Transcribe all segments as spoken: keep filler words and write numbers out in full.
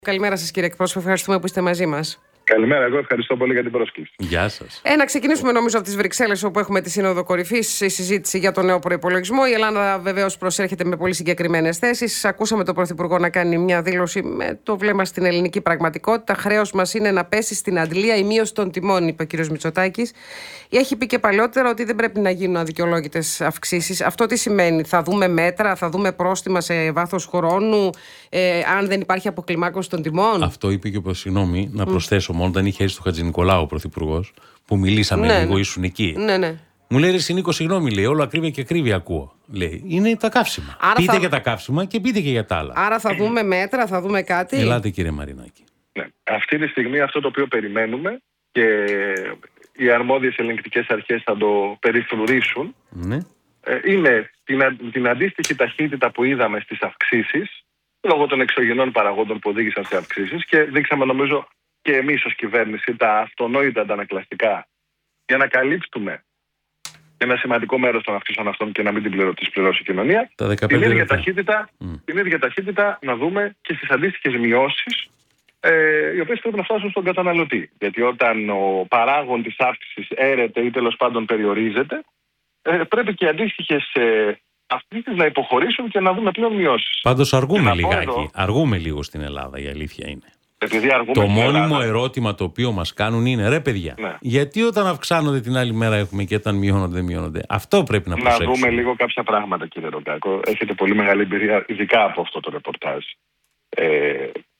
Καλημέρα σας, κύριε εκπρόσωπε. Ευχαριστούμε που είστε μαζί μας. Καλημέρα, εγώ ευχαριστώ πολύ για την πρόσκληση. Γεια σας. Ε, να ξεκινήσουμε νομίζω από τις Βρυξέλλες, όπου έχουμε τη Σύνοδο Κορυφής, η συζήτηση για τον νέο προϋπολογισμό. Η Ελλάδα βεβαίως προσέρχεται με πολύ συγκεκριμένες θέσεις. Ακούσαμε τον Πρωθυπουργό να κάνει μια δήλωση με το βλέμμα στην ελληνική πραγματικότητα. Χρέος μας είναι να πέσει στην αντλία η μείωση των τιμών, είπε ο κ. Μητσοτάκης. Έχει πει και παλιότερα ότι δεν πρέπει να γίνουν αδικαιολόγητες αυξήσεις. Αυτό τι σημαίνει? Θα δούμε μέτρα, θα δούμε πρόστιμα σε βάθος χρόνου, ε, αν δεν υπάρχει αποκλιμάκωση των τιμών? Αυτό είπε και ο συγγνώμη, να προσθέσω μόνο, όταν είχε έρθει στο Χατζηνικολάου ο Πρωθυπουργός, που μιλήσαμε ναι, λίγο, ναι. ήσουν εκεί. Ναι, ναι. Μου λέει: Ρε Νίκο, συγγνώμη, λέει, όλο ακρίβεια και ακρίβεια ακούω. Λέει: Είναι τα καύσιμα. Άρα πείτε θα... για τα καύσιμα και πείτε και για τα άλλα. Άρα θα δούμε μέτρα, θα δούμε κάτι. Ελάτε, κύριε Μαρινάκη. Ναι. Αυτή τη στιγμή αυτό το οποίο περιμένουμε και οι αρμόδιες ελεγκτικές αρχές θα το περιφρουρήσουν, Ναι. είναι την, α... την αντίστοιχη ταχύτητα που είδαμε στις αυξήσεις, λόγω των εξωγενών παραγόντων που οδήγησαν σε αυξήσεις, και δείξαμε νομίζω και εμείς ως κυβέρνηση τα αυτονόητα αντανακλαστικά για να καλύψουμε ένα σημαντικό μέρος των αυξήσεων αυτών και να μην την πληρω... τις πληρώσει η κοινωνία. Την ίδια, ταχύτητα, mm. την ίδια ταχύτητα να δούμε και στις αντίστοιχες μειώσεις, ε, οι οποίες πρέπει να φτάσουν στον καταναλωτή. Γιατί όταν ο παράγων της αύξησης έρεται ή τέλος πάντων περιορίζεται, ε, πρέπει και οι αντίστοιχες ε, αυξήσεις να υποχωρήσουν και να δούμε πλέον μειώσεις. Πάντως αργούμε λιγάκι. Εδώ, αργούμε λίγο στην Ελλάδα, η αλήθεια είναι. Το μόνιμο Ελλάδα. ερώτημα το οποίο μας κάνουν είναι: ρε παιδιά, ναι. γιατί όταν αυξάνονται την άλλη μέρα έχουμε και όταν μειώνονται δεν μειώνονται? Αυτό πρέπει να προσέξουμε. Να δούμε λίγο κάποια πράγματα, κύριε Ρογκάκο. Έχετε πολύ μεγάλη εμπειρία, ειδικά από αυτό το ρεπορτάζ. Ε,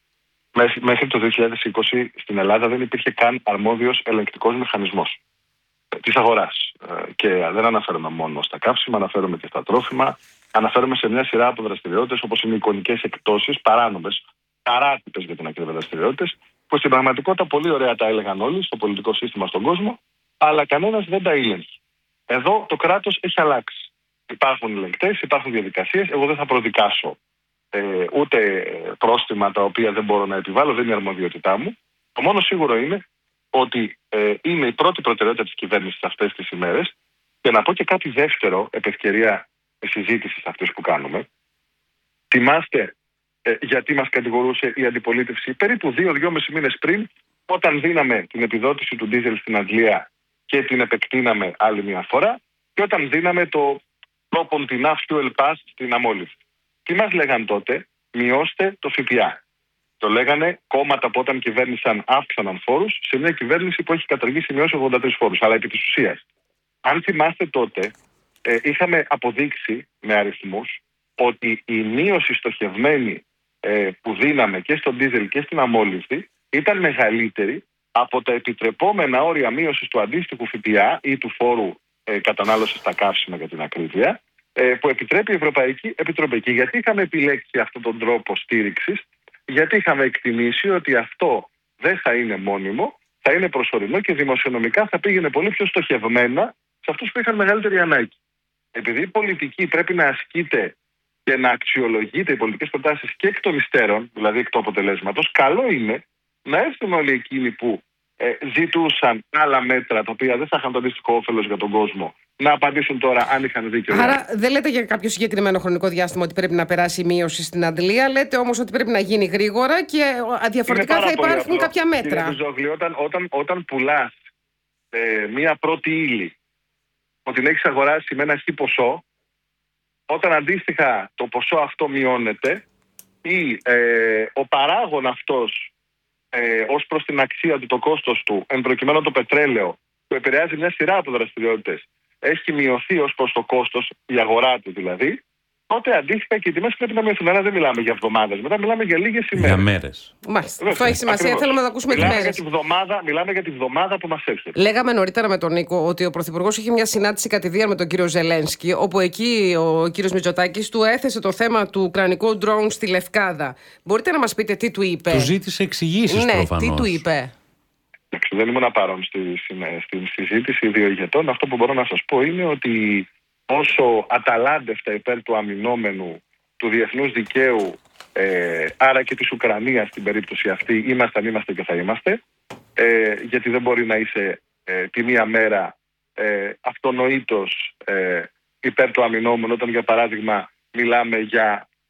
μέχρι το δύο χιλιάδες είκοσι στην Ελλάδα δεν υπήρχε καν αρμόδιος ελεγκτικός μηχανισμός της αγοράς. Ε, και δεν αναφέρομαι μόνο στα καύσιμα, αναφέρομαι και στα τρόφιμα. Αναφέρομαι σε μια σειρά από δραστηριότητες, όπως είναι οι εικονικές εκπτώσεις, παράνομες, παράτυπες για την ακρίβεια δραστηριότητες, που στην πραγματικότητα πολύ ωραία τα έλεγαν όλοι στο πολιτικό σύστημα στον κόσμο, αλλά κανένας δεν τα ήλεγχε. Εδώ το κράτος έχει αλλάξει. Υπάρχουν ελεγκτές, υπάρχουν διαδικασίες. Εγώ δεν θα προδικάσω ε, ούτε πρόστιμα τα οποία δεν μπορώ να επιβάλλω, δεν είναι αρμοδιότητά μου. Το μόνο σίγουρο είναι ότι ε, είναι η πρώτη προτεραιότητα της κυβέρνησης αυτές τις ημέρες. Και να πω και κάτι δεύτερο, επ' ευκαιρία συζήτησης αυτής που κάνουμε. Θυμάστε Ε, γιατί μας κατηγορούσε η αντιπολίτευση περίπου δύο με δυόμισι μήνες πριν, όταν δίναμε την επιδότηση του ντίζελ στην Αγγλία και την επεκτείναμε άλλη μια φορά, και όταν δίναμε το πρόπον την Fuel Pass στην αμόλυβη. Τι μας λέγαν τότε? Μειώστε το ΦΠΑ. Το λέγανε κόμματα που όταν κυβέρνησαν αύξαναν φόρους, σε μια κυβέρνηση που έχει καταργήσει μειώσει ογδόντα τρεις φόρους. Αλλά επί της ουσίας, αν θυμάστε τότε, ε, είχαμε αποδείξει με αριθμούς ότι η μείωση στοχευμένη που δίναμε και στον ντίζελ και στην αμόλυβη ήταν μεγαλύτερη από τα επιτρεπόμενα όρια μείωσης του αντίστοιχου ΦΠΑ ή του φόρου ε, κατανάλωσης στα καύσιμα, για την ακρίβεια, ε, που επιτρέπει η Ευρωπαϊκή Επιτροπή. Και γιατί είχαμε επιλέξει αυτόν τον τρόπο στήριξης? Γιατί είχαμε εκτιμήσει ότι αυτό δεν θα είναι μόνιμο, θα είναι προσωρινό και δημοσιονομικά θα πήγαινε πολύ πιο στοχευμένα σε αυτούς που είχαν μεγαλύτερη ανάγκη. Επειδή η πολιτική πρέπει να ασκείται και να αξιολογείται οι πολιτικές προτάσεις και εκ των υστέρων, δηλαδή εκ του αποτελέσματος, καλό είναι να έρθουν όλοι εκείνοι που ε, ζητούσαν άλλα μέτρα, τα οποία δεν θα είχαν το αντίστοιχο όφελος για τον κόσμο, να απαντήσουν τώρα αν είχαν δίκιο. Άρα δεν λέτε για κάποιο συγκεκριμένο χρονικό διάστημα ότι πρέπει να περάσει η μείωση στην αντλία, λέτε όμως ότι πρέπει να γίνει γρήγορα και διαφορετικά θα υπάρχουν κάποια μέτρα. Κύριε Ζόγλη, όταν, όταν, όταν πουλάς ε, μία πρώτη ύλη, ότι την έχεις αγοράσει με ένα χι ποσό, όταν αντίστοιχα το ποσό αυτό μειώνεται ή ε, ο παράγων αυτός ε, ως προς την αξία του, το κόστος του, εν προκειμένου το πετρέλαιο, που επηρεάζει μια σειρά από δραστηριότητες, έχει μειωθεί ως προς το κόστος, η αγορά του δηλαδή, τότε αντίστοιχα και οι τιμές πρέπει να μειωθούν. Αλλά δεν μιλάμε για εβδομάδες, μετά μιλάμε για λίγες ημέρες. Για μέρες. Μάλιστα. Αυτό έχει σημασία. Ακριβώς. Θέλουμε να ακούσουμε μιλάμε τις μέρες. Για τη βδομάδα, μιλάμε για τη βδομάδα που μας έρχεται. Λέγαμε νωρίτερα με τον Νίκο ότι ο Πρωθυπουργός είχε μια συνάντηση κατηδίαν με τον κύριο Ζελένσκι, όπου εκεί ο κύριος Μητσοτάκης του έθεσε το θέμα του ουκρανικού ντρόουν στη Λευκάδα. Μπορείτε να μας πείτε τι του είπε? Του ζήτησε εξηγήσεις, ναι, προφανώς. Τι του είπε? Δεν ήμουν παρόν στη, στην συζήτηση δύο ηγετών. Αυτό που μπορώ να σας πω είναι ότι όσο αταλάντευτα υπέρ του αμυνόμενου, του διεθνούς δικαίου, ε, άρα και της Ουκρανίας στην περίπτωση αυτή, ήμασταν, είμαστε και θα είμαστε, ε, γιατί δεν μπορεί να είσαι ε, τη μία μέρα ε, αυτονοήτως ε, υπέρ του αμυνόμενου, όταν για παράδειγμα μιλάμε για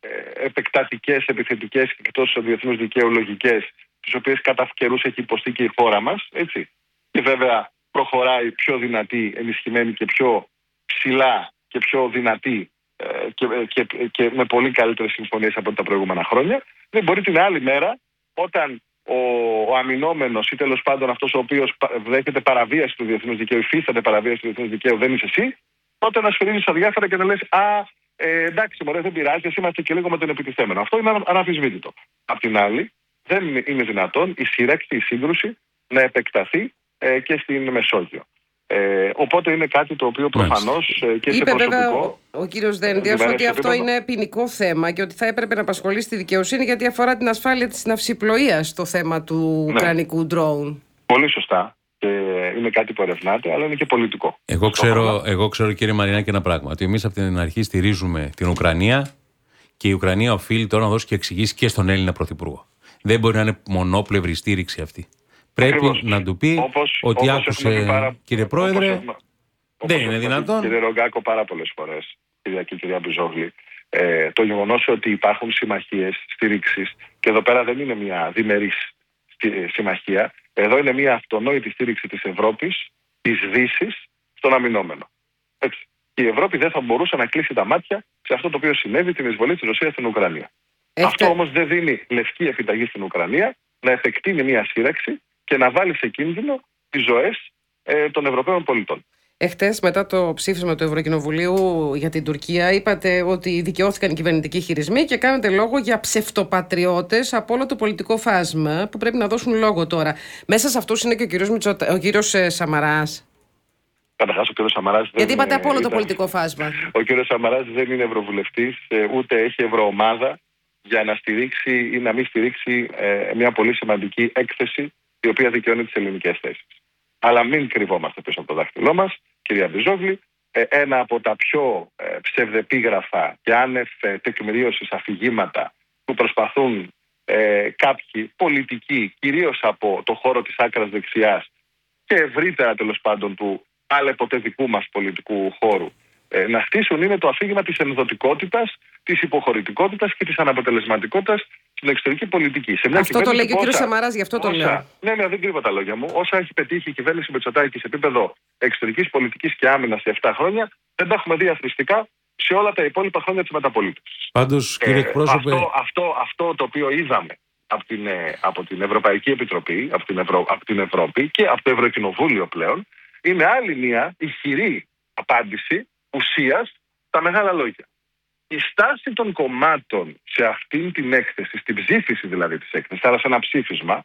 επεκτατικές, επιθετικές και εκτός διεθνούς δικαίου λογικές, τις οποίες κατά καιρούς έχει υποστεί και η χώρα μας, έτσι. Και βέβαια προχωράει πιο δυνατή, ενισχυμένη και πιο ψηλά και πιο δυνατή ε, και, και, και με πολύ καλύτερες συμφωνίες από τα προηγούμενα χρόνια. Δεν μπορεί την άλλη μέρα, όταν ο, ο αμυνόμενος ή τέλος πάντων αυτός ο οποίος δέχεται παραβίαση του διεθνούς δικαίου, υφίσταται παραβίαση του διεθνούς δικαίου, δεν είσαι εσύ, τότε να σφυρίζεις αδιάφορα και να λες «Α, ε, εντάξει, μωρέ, δεν πειράζει, εσύ είμαστε και λίγο με τον επιτιθέμενο». Αυτό είναι αναμφισβήτητο. Απ' την άλλη, δεν είναι δυνατόν η σύρεξη, η σύγκρουση να επεκταθεί ε, και στην Μεσόγειο. Ε, οπότε είναι κάτι το οποίο προφανώς ε, και είπε σε προσωπικό... βέβαια ο, ο κύριος Δένδιας ότι αυτό επίπεδο... είναι ποινικό θέμα και ότι θα έπρεπε να απασχολεί στη δικαιοσύνη γιατί αφορά την ασφάλεια της ναυσιπλοείας το θέμα του ναι. ουκρανικού ντρόουν. Πολύ σωστά. Και είναι κάτι που ερευνάται, αλλά είναι και πολιτικό. Εγώ ξέρω, εγώ ξέρω κύριε Μαρινάκη, ένα πράγμα. Ότι εμείς από την αρχή στηρίζουμε την Ουκρανία και η Ουκρανία οφείλει τώρα να δώσει και εξηγήσει και στον Έλληνα Πρωθυπουργό. Δεν μπορεί να είναι μονόπλευρη στήριξη αυτή. Πρέπει Ακριβώς. να του πει όπως, ότι όπως άκουσε, πάρα, κύριε Πρόεδρε, έχουμε, δεν είναι δυνατόν. Κύριε Ρογκάκο, πάρα πολλές φορές, κυρία και κυρία Μπιζόγλη, ε, το γεγονός ότι υπάρχουν συμμαχίες στήριξης, και εδώ πέρα δεν είναι μια διμερής συμμαχία, εδώ είναι μια αυτονόητη στήριξη της Ευρώπης, της Δύσης, στον αμυνόμενο. Έτσι. Η Ευρώπη δεν θα μπορούσε να κλείσει τα μάτια σε αυτό το οποίο συνέβη, την εισβολή της Ρωσίας στην Ουκρανία. Έχετε... Αυτό όμως δεν δίνει λευκή επιταγή στην Ουκρανία να επεκτείνει μια σύραξη και να βάλει σε κίνδυνο τις ζωές ε, των Ευρωπαίων πολιτών. Εχθές, μετά το ψήφισμα του Ευρωκοινοβουλίου για την Τουρκία, είπατε ότι δικαιώθηκαν οι κυβερνητικοί χειρισμοί και κάνετε λόγο για ψευτοπατριώτες από όλο το πολιτικό φάσμα που πρέπει να δώσουν λόγο τώρα. Μέσα σε αυτούς είναι και ο κύριος, Μητσοτα... ο κύριος ε, Σαμαράς. Καταρχάς, ο κύριος Σαμαράς δεν Γιατί είπατε είναι... από όλο το ήταν... πολιτικό φάσμα. Ο κύριος Σαμαράς δεν είναι ευρωβουλευτής, ούτε έχει ευρωομάδα για να στηρίξει ή να μην στηρίξει ε, μια πολύ σημαντική έκθεση η οποία δικαιώνει τις ελληνικές θέσεις. Αλλά μην κρυβόμαστε πίσω από το δάχτυλό μας, κυρία Μπιζόγλη. Ε, ένα από τα πιο ε, ψευδεπίγραφα και άνευ ε, τεκμηρίωσης αφηγήματα που προσπαθούν ε, κάποιοι πολιτικοί, κυρίως από το χώρο της άκρας δεξιάς και ευρύτερα τέλος πάντων του αλεποτεδικού μας πολιτικού χώρου, ε, να στήσουν, είναι το αφήγημα της ενδοτικότητας, της υποχωρητικότητας και της αναποτελεσματικότητας στην εξωτερική πολιτική. Σε μια αυτό το λέει και ο κ. Σαμαράς, γι' αυτό το λέω. Ναι, ναι, δεν κρύβω τα λόγια μου. Όσα έχει πετύχει η κυβέρνηση Μητσοτάκη σε επίπεδο εξωτερικής πολιτικής και άμυνας σε επτά χρόνια, δεν τα έχουμε δει αθροιστικά σε όλα τα υπόλοιπα χρόνια της μεταπολίτευσης. Πάντως, κύριε εκπρόσωπε... Ε, αυτό, αυτό, αυτό το οποίο είδαμε από την, από την Ευρωπαϊκή Επιτροπή, από την, Ευρω, από την Ευρώπη και από το Ευρωκοινοβούλιο πλέον, είναι άλλη μια ηχηρή απάντηση ουσίας στα μεγάλα λόγια. Η στάση των κομμάτων σε αυτήν την έκθεση, στην ψήφιση δηλαδή της έκθεσης, άρα σε ένα ψήφισμα,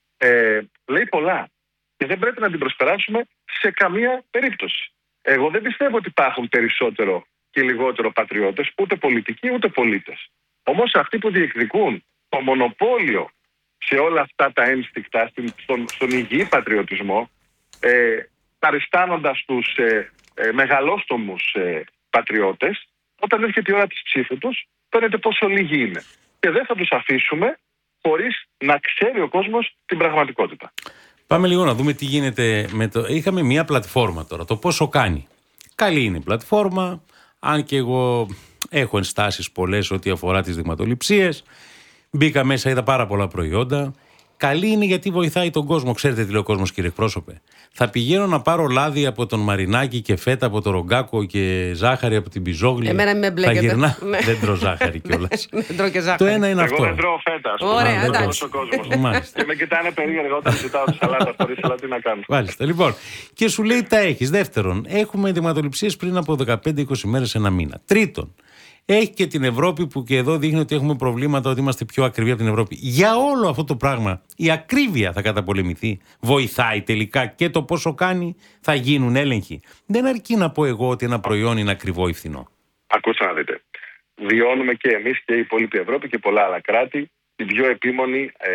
ε, λέει πολλά. Και δεν πρέπει να την προσπεράσουμε σε καμία περίπτωση. Εγώ δεν πιστεύω ότι υπάρχουν περισσότερο και λιγότερο πατριώτες, ούτε πολιτικοί ούτε πολίτες. Όμως αυτοί που διεκδικούν το μονοπόλιο σε όλα αυτά τα ένστικτα, στον, στον υγιή πατριωτισμό, ε, παριστάνοντας τους ε, ε, μεγαλόστομους ε, πατριώτες, όταν έρχεται η ώρα της ψήφου τους, φαίνεται πόσο λίγοι είναι. Και δεν θα τους αφήσουμε χωρίς να ξέρει ο κόσμος την πραγματικότητα. Πάμε λίγο να δούμε τι γίνεται με το... Είχαμε μια πλατφόρμα τώρα, το πόσο κάνει. Καλή είναι η πλατφόρμα, αν και εγώ έχω ενστάσεις πολλές ό,τι αφορά τις δειγματοληψίες. Μπήκα μέσα, είδα πάρα πολλά προϊόντα. Καλή είναι γιατί βοηθάει τον κόσμο. Ξέρετε τι λέει ο κόσμος, κύριε εκπρόσωπε? Θα πηγαίνω να πάρω λάδι από τον Μαρινάκη και φέτα από τον Ρογκάκο και ζάχαρη από την Μπιζόγλη. Εμένα με μπλέκεται. Θα γυρνά. Δεν τρώω ζάχαρη κιόλας. Δεν τρώω και ζάχαρη. Το ένα είναι αυτό. αυτό. Εγώ δεν τρώω φέτα. Ωραία, εντάξει. Και με κοιτάνε περίεργα όταν ζητάω τη σαλάτα χωρίς σαλάτα, τι να κάνω. Μάλιστα. Λοιπόν, και σου λέει τα έχεις. Δεύτερον, έχουμε δειγματοληψίες πριν από δεκαπέντε είκοσι μέρες, ένα μήνα. Τρίτον, έχει και την Ευρώπη που και εδώ δείχνει ότι έχουμε προβλήματα, ότι είμαστε πιο ακριβοί από την Ευρώπη. Για όλο αυτό το πράγμα η ακρίβεια θα καταπολεμηθεί. Βοηθάει τελικά και το πόσο κάνει, θα γίνουν έλεγχοι. Δεν αρκεί να πω εγώ ότι ένα προϊόν είναι ακριβό ή φθηνό. Ακούστε να δείτε. Βιώνουμε και εμείς και η υπόλοιπη Ευρώπη και πολλά άλλα κράτη την πιο επίμονη ε,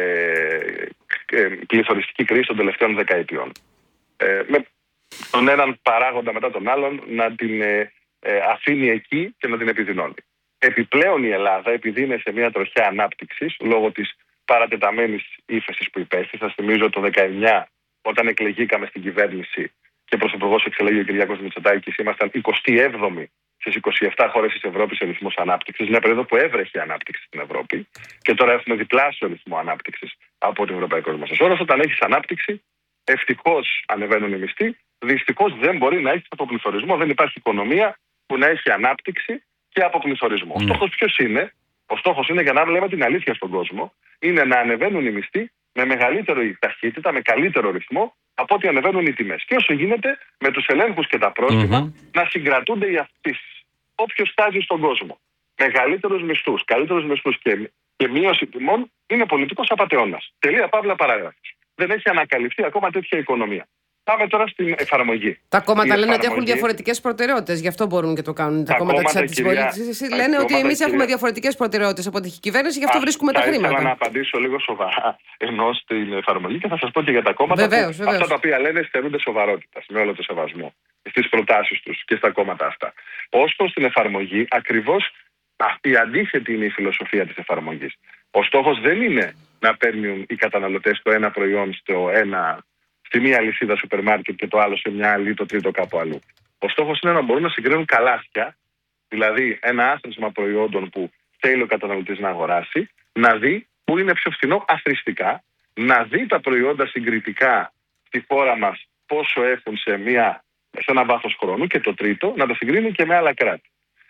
ε, πληθωριστική κρίση των τελευταίων δεκαετιών. Ε, με τον έναν παράγοντα μετά τον άλλον να την ε, ε, αφήνει εκεί και να την επιδεινώνει. Επιπλέον η Ελλάδα, επειδή είναι σε μια τροχιά ανάπτυξης λόγω της παρατεταμένης ύφεσης που υπέστη, σας θυμίζω το δεκαεννιά όταν εκλεγήκαμε στην κυβέρνηση και πρωθυπουργός εξελέγει ο Κυριάκος Μητσοτάκης, ήμασταν εικοστή έβδομη στις είκοσι επτά χώρες της Ευρώπης σε ρυθμούς ανάπτυξης, μια περίοδο που έβρεχε ανάπτυξη στην Ευρώπη και τώρα έχουμε διπλάσιο ρυθμό ανάπτυξης από την Ευρωπαϊκό Μέσο Όρος. Όταν έχεις ανάπτυξη, ευτυχώς ανεβαίνουν οι μισθοί, δυστυχώς δεν μπορεί να έχεις αποπληθωρισμό. Δεν υπάρχει οικονομία που να έχει ανάπτυξη και αποπληθωρισμό. Mm. Ο στόχος ποιος είναι? Ο στόχος είναι, για να λέμε την αλήθεια στον κόσμο, είναι να ανεβαίνουν οι μισθοί με μεγαλύτερη ταχύτητα, με καλύτερο ρυθμό από ό,τι ανεβαίνουν οι τιμές. Και όσο γίνεται με τους ελέγχους και τα πρόστιμα mm-hmm. να συγκρατούνται οι αυξήσεις. Όποιος στάζει στον κόσμο μεγαλύτερους μισθούς, καλύτερους μισθούς και, και μείωση τιμών είναι πολιτικός απατεώνας. Τελεία, παύλα, παράγραφος. Δεν έχει ανακαλυφθεί ακόμα τέτοια οικονομία. Πάμε τώρα στην εφαρμογή. Τα κόμματα λένε ότι έχουν διαφορετικές προτεραιότητες, γι' αυτό μπορούν και το κάνουν. Τα, τα κόμματα της αντιπολίτευσης λένε ότι εμείς κυρία... έχουμε διαφορετικές προτεραιότητες από την κυβέρνηση, γι' αυτό Α, βρίσκουμε τα χρήματα. Ήθελα να απαντήσω λίγο σοβαρά ενώ στην εφαρμογή και θα σας πω και για τα κόμματα. Βεβαίως, που βεβαίως. Αυτά τα οποία λένε στερούνται σοβαρότητας, με όλο το σεβασμό στις προτάσεις τους και στα κόμματα αυτά. Ως προς την εφαρμογή, ακριβώς η αντίθετη είναι η φιλοσοφία της εφαρμογής. Ο στόχος δεν είναι να παίρνουν οι καταναλωτές το ένα προϊόν στο ένα. Στη μία αλυσίδα σούπερ μάρκετ και το άλλο σε μια άλλη, το τρίτο κάπου αλλού. Ο στόχος είναι να μπορούν να συγκρίνουν καλάθια, δηλαδή ένα άθροισμα προϊόντων που θέλει ο καταναλωτής να αγοράσει, να δει που είναι πιο φθηνό αθροιστικά, να δει τα προϊόντα συγκριτικά στη χώρα μας πόσο έχουν σε, μια, σε ένα βάθος χρόνου και το τρίτο, να τα συγκρίνουν και με άλλα κράτη.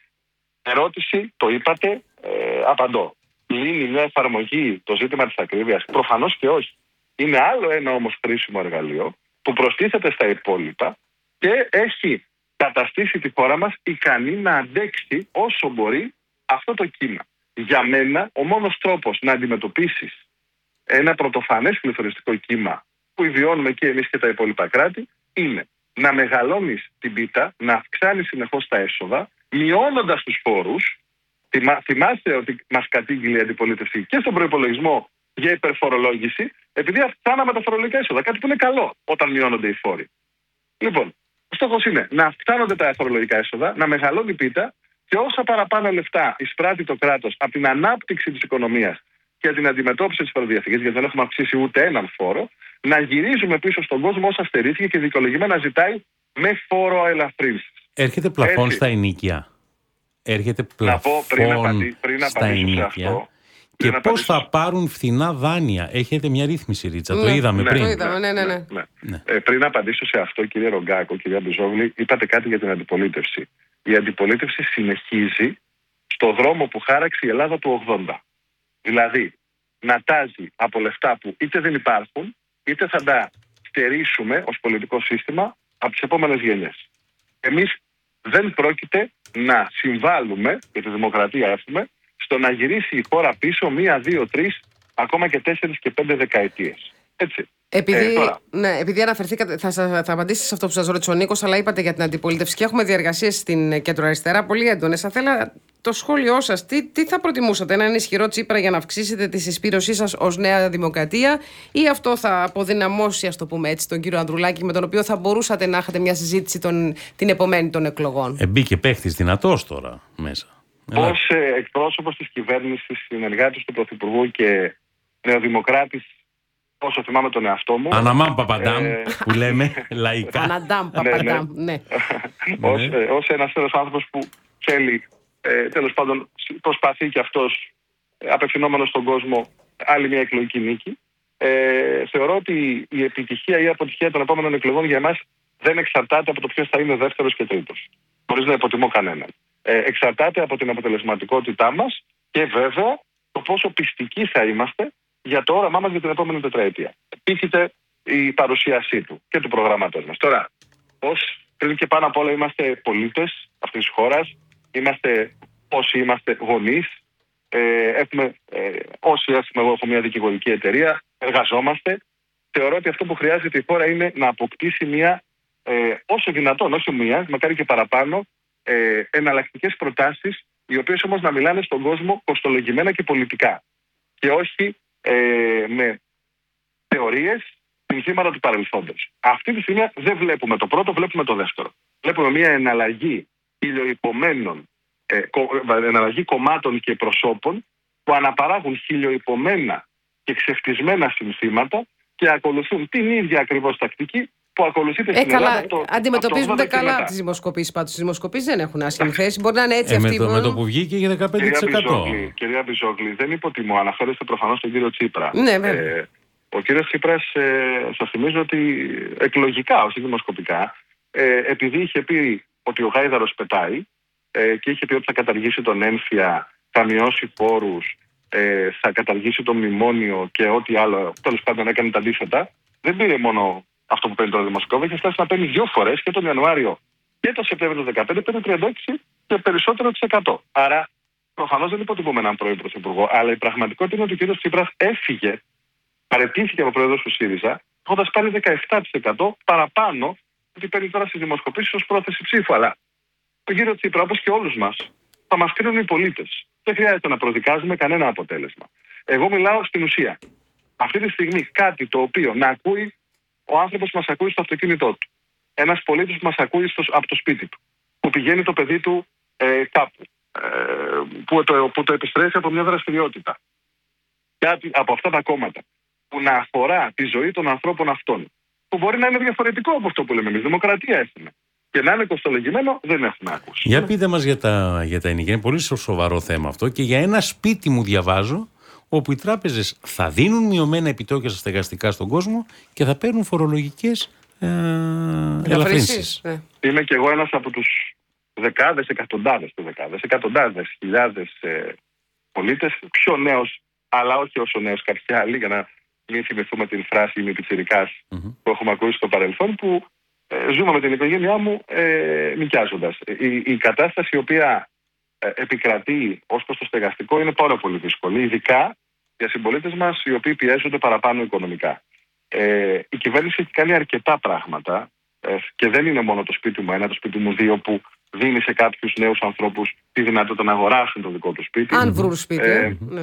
Ερώτηση, το είπατε, ε, απαντώ. Λύνει μια εφαρμογή το ζήτημα της ακρίβειας? Προφανώς και όχι. Είναι άλλο ένα όμως χρήσιμο εργαλείο που προστίθεται στα υπόλοιπα και έχει καταστήσει τη χώρα μας ικανή να αντέξει όσο μπορεί αυτό το κύμα. Για μένα, ο μόνος τρόπος να αντιμετωπίσεις ένα πρωτοφανές πληθωριστικό κύμα που βιώνουμε και εμείς και τα υπόλοιπα κράτη είναι να μεγαλώνεις την πίτα, να αυξάνεις συνεχώς τα έσοδα, μειώνοντας τους φόρους. Θυμά, θυμάστε ότι μας κατήγγειλε η αντιπολίτευση και στον προϋπολογισμό για υπερφορολόγηση, επειδή αυξάναμε τα φορολογικά έσοδα. Κάτι που είναι καλό όταν μειώνονται οι φόροι. Λοιπόν, ο στόχος είναι να αυξάνονται τα φορολογικά έσοδα, να μεγαλώνει η πίτα και όσα παραπάνω λεφτά εισπράττει το κράτος από την ανάπτυξη της οικονομίας και την αντιμετώπιση της φοροδιαφυγής, γιατί δεν έχουμε αυξήσει ούτε έναν φόρο, να γυρίζουμε πίσω στον κόσμο όσα στερήθηκε και δικαιολογημένα ζητάει με φοροελαφρύνσεις. Έρχεται πλαφόν στα ενοίκια. Έρχεται πλαφόν πριν απαντή, πριν στα ενοίκια. Και πώς θα πάρουν φθηνά δάνεια? Έχετε μια ρύθμιση, Ρίτσα, ναι, το είδαμε ναι, πριν. Το είδαμε, ναι, ναι, ναι. ναι. ναι. Ε, πριν απαντήσω σε αυτό, κύριε Ρογκάκο, κυρία Μπιζόγλη, είπατε κάτι για την αντιπολίτευση. Η αντιπολίτευση συνεχίζει στο δρόμο που χάραξε η Ελλάδα του ογδόντα. Δηλαδή, να τάζει από λεφτά που είτε δεν υπάρχουν, είτε θα τα στερήσουμε ως πολιτικό σύστημα από τις επόμενες γενιές. Εμείς δεν πρόκειται να συμβάλλουμε, και τη δημοκρατία έχουμε, στο να γυρίσει η χώρα πίσω μία, δύο, τρεις, ακόμα και τέσσερις και πέντε δεκαετίες. Έτσι. Επειδή, ε, τώρα. ναι, επειδή αναφερθήκατε, θα, θα, θα απαντήσετε σε αυτό που σας ρώτησε ο Νίκος, αλλά είπατε για την αντιπολίτευση και έχουμε διαργασίες στην κέντρο-αριστερά πολύ έντονες. Θα θέλα το σχόλιο σας. Τι, τι θα προτιμούσατε, έναν ισχυρό Τσίπρα για να αυξήσετε τη συσπήρωσή σας ως Νέα Δημοκρατία, ή αυτό θα αποδυναμώσει, ας το πούμε έτσι, τον κύριο Ανδρουλάκη, με τον οποίο θα μπορούσατε να έχετε μια συζήτηση τον, την επομένη των εκλογών? Ε, μπήκε παίχτης δυνατός τώρα μέσα. Ως ε, εκπρόσωπος της κυβέρνησης, συνεργάτης του Πρωθυπουργού και νεοδημοκράτης, όσο θυμάμαι τον εαυτό μου. Αναμάμ Παπαντάμ, ε... που λέμε λαϊκά. Αναντάμ Παπαντάμ, ναι. Ως, ε, ως ένας τέλος άνθρωπος που θέλει, ε, τέλος πάντων, προσπαθεί και αυτός, ε, απευθυνόμενος στον κόσμο, άλλη μια εκλογική νίκη. Ε, θεωρώ ότι η επιτυχία ή η αποτυχία των επόμενων εκλογών για εμάς δεν εξαρτάται από το ποιος θα είναι δεύτερος και τρίτος. Χωρίς να υποτιμώ κανέναν. Ε, εξαρτάται από την αποτελεσματικότητά μας και βέβαια το πόσο πιστικοί θα είμαστε για το όραμά μας για την επόμενη τετραετία. Πείχεται η παρουσίασή του και του προγράμματός μας. Τώρα, ως πριν και πάνω απ' όλα είμαστε πολίτες αυτής της χώρας, είμαστε όσοι είμαστε γονείς, ε, έχουμε, ε, όσοι έχουμε, εγώ έχω μια δικηγορική εταιρεία, εργαζόμαστε. Θεωρώ ότι αυτό που χρειάζεται η χώρα είναι να αποκτήσει μια, ε, όσο δυνατόν, όχι μία, μακάρι και παραπάνω, ε, εναλλακτικές προτάσεις, οι οποίες όμως να μιλάνε στον κόσμο κοστολογημένα και πολιτικά. Και όχι ε, με θεωρίες, συνθήματα του παρελθόντος. Αυτή τη στιγμή δεν βλέπουμε το πρώτο, βλέπουμε το δεύτερο. Βλέπουμε μια εναλλαγή χιλιοϊπωμένων, ε, εναλλαγή κομμάτων και προσώπων που αναπαράγουν χιλιοϊπωμένα και ξεφτισμένα συνθήματα και ακολουθούν την ίδια ακριβώς τακτική που ακολουθείται ε, στην καλά, Ελλάδα. Το, αντιμετωπίζονται καλά τις δημοσκοπήσεις πάντως. Οι δημοσκοπήσεις δεν έχουν άσχημη θέση. Μπορεί να είναι έτσι ε, αυτή. Με το, μόνο... με το που βγήκε για δεκαπέντε τοις εκατό. Κυρία Μπιζόγλη, δεν υποτιμώ. Αναφέρεστε προφανώς στον κύριο Τσίπρα. Ναι, ε, ο κύριος Τσίπρας, ε, σας θυμίζω ότι εκλογικά, όχι δημοσκοπικά, ε, επειδή είχε πει ότι ο γάιδαρος πετάει ε, και είχε πει ότι θα καταργήσει τον έμφυα, θα μειώσει φόρους, ε, θα καταργήσει το μνημόνιο και ό,τι άλλο, τέλος πάντων έκανε τα αντίθετα, δεν πήρε μόνο αυτό που παίρνει τώρα δημοσκόπηση, είχε φτάσει να παίρνει δύο φορές και τον Ιανουάριο και τον Σεπτέμβριο του δύο χιλιάδες δεκαπέντε παίρνει τριάντα έξι και περισσότερο της εκατό. Άρα, προφανώς δεν υποτιμούμε έναν πρώην πρωθυπουργό, αλλά η πραγματικότητα είναι ότι ο κ. Τσίπρας έφυγε, παραιτήθηκε από πρόεδρος του ΣΥΡΙΖΑ, έχοντας πάρει δεκαεπτά τοις εκατό παραπάνω ότι παίρνει τώρα στις δημοσκοπήσεις ως πρόθεση ψήφου. Αλλά τον κύριο Τσίπρα, όπως και όλους μας, θα μας κρίνουν οι πολίτες. Δεν χρειάζεται να προδικάζουμε κανένα αποτέλεσμα. Εγώ μιλάω στην ουσία. Αυτή τη στιγμή κάτι το οποίο να ακούει ο άνθρωπος που μας ακούει στο αυτοκίνητό του. Ένας πολίτης που μας ακούει στο, από το σπίτι του. Που πηγαίνει το παιδί του ε, κάπου. Ε, που, το, που το επιστρέφει από μια δραστηριότητα. Κάτι από αυτά τα κόμματα. Που να αφορά τη ζωή των ανθρώπων αυτών. Που μπορεί να είναι διαφορετικό από αυτό που λέμε εμείς. Δημοκρατία έχουμε. Και να είναι κοστολογημένο δεν έχουμε ακούσει. Για πείτε μας για τα, για τα ενοικία. Είναι πολύ σοβαρό θέμα αυτό. Και για ένα σπίτι μου διαβάζω, όπου οι τράπεζες θα δίνουν μειωμένα επιτόκια στα στεγαστικά στον κόσμο και θα παίρνουν φορολογικές ε, ελαφρύνσεις. Ναι. Είμαι κι εγώ ένας από τους δεκάδες, εκατοντάδες, δεκάδες, εκατοντάδες χιλιάδες ε, πολίτες, πιο νέος, αλλά όχι όσο νέος κάποιοι άλλοι, για να μην θυμηθούμε την φράση «Είμαι πιτσιρικάς» mm-hmm. που έχουμε ακούσει στο παρελθόν, που ε, ζούμε με την οικογένειά μου ε, νοικιάζοντας. Η, η κατάσταση η οποία ε, επικρατεί ως προς το στεγαστικό είναι πάρα πολύ δύσκολη, ειδικά για συμπολίτες μας οι οποίοι πιέζονται παραπάνω οικονομικά. Ε, η κυβέρνηση έχει κάνει αρκετά πράγματα ε, και δεν είναι μόνο το σπίτι μου ένα, το σπίτι μου δύο, που δίνει σε κάποιους νέους ανθρώπους τη δυνατότητα να αγοράσουν το δικό του σπίτι. Αν βρουν σπίτι. Ε, ναι.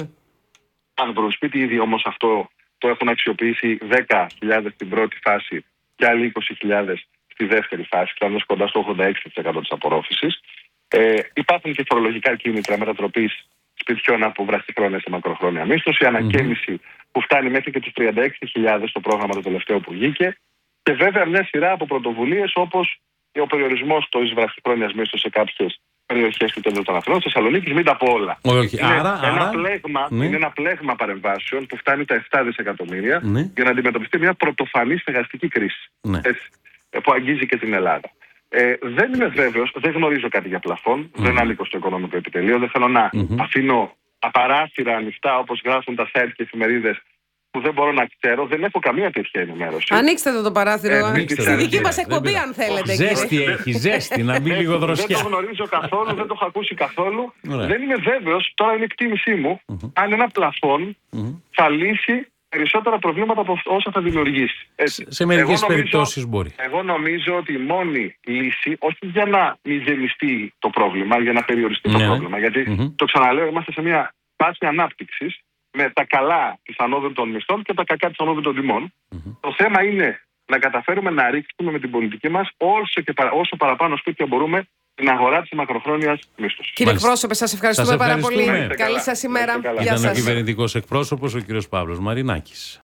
Αν βρουν σπίτι, ήδη όμως αυτό το έχουν αξιοποιήσει δέκα χιλιάδες στην πρώτη φάση και άλλοι είκοσι χιλιάδες στη δεύτερη φάση, φτάνοντας κοντά στο ογδόντα έξι τοις εκατό της απορρόφησης. Ε, υπάρχουν και φορολογικά κίνητρα μετατροπής σπιτιών από βραχυχρόνια σε μακροχρόνια μίσθωση, ανακαίνιση mm-hmm. που φτάνει μέχρι και τους τριάντα έξι χιλιάδες στο πρόγραμμα το τελευταίο που βγήκε, και βέβαια μια σειρά από πρωτοβουλίες όπως ο περιορισμός της βραχυχρόνιας μίσθωσης σε κάποιες περιοχές του κέντρου των Αθηνών, στη Θεσσαλονίκη, μην τα πω όλα. Όχι, είναι, άρα, ένα άρα, πλέγμα, ναι. είναι ένα πλέγμα παρεμβάσεων που φτάνει τα επτά δισεκατομμύρια ναι. για να αντιμετωπιστεί μια πρωτοφανή στεγαστική κρίση ναι. έτσι, που αγγίζει και την Ελλάδα. Ε, δεν είμαι βέβαιος, δεν γνωρίζω κάτι για πλαφόν, mm. δεν ανήκω στο οικονομικό επιτελείο, δεν θέλω να mm-hmm. αφήνω απαράθυρα ανοιχτά όπως γράφουν τα site και εφημερίδες που δεν μπορώ να ξέρω, δεν έχω καμία τέτοια ενημέρωση. Ανοίξτε εδώ το παράθυρο, ε, στη δική μας εκπομπή αν θέλετε. Ζέστη έχει, ζέστη, να μπει λίγο δροσιά. Δεν το γνωρίζω καθόλου, δεν το έχω ακούσει καθόλου. Ωραία. Δεν είμαι βέβαιος, τώρα είναι η εκτίμησή μου, mm-hmm. αν ένα πλαφόν mm-hmm. θα λύσει περισσότερα προβλήματα από όσα θα δημιουργήσει. Έτσι. Σε μερικές περιπτώσεις μπορεί. Εγώ νομίζω ότι η μόνη λύση, όχι για να μηδενιστεί το πρόβλημα, για να περιοριστεί ναι. το πρόβλημα, γιατί mm-hmm. το ξαναλέω, είμαστε σε μια φάση ανάπτυξης με τα καλά της ανόδου των μισθών και τα κακά της ανόδου των τιμών. Mm-hmm. Το θέμα είναι να καταφέρουμε να ρίξουμε με την πολιτική μας όσο, και παρα, όσο παραπάνω σπίτια μπορούμε την αγορά της μακροχρόνιας μίσθωσης. Κύριε εκπρόσωπε, σας ευχαριστούμε, σας ευχαριστούμε πάρα πολύ. Καλή σας ημέρα. Ήταν ο κυβερνητικός εκπρόσωπος, ο κύριος Παύλος Μαρινάκης.